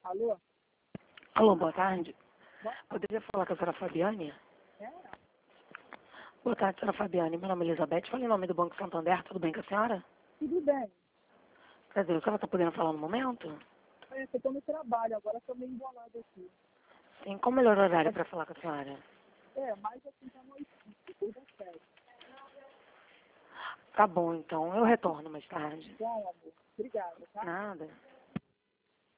Alô? Alô, boa tarde. Poderia falar com a senhora Fabiane? É? Boa tarde, senhora Fabiane. Meu nome é Elizabeth. Falei em nome do Banco Santander. Tudo bem com a senhora? Tudo bem. Prazer. A senhora está podendo falar no momento? Eu estou no trabalho, agora estou meio embolado aqui. Sim. Qual o melhor horário para falar com a senhora? Mais assim da noite, depois das 7. Tá bom, então. Eu retorno mais tarde. Bom, amor. Obrigada, tá? Nada.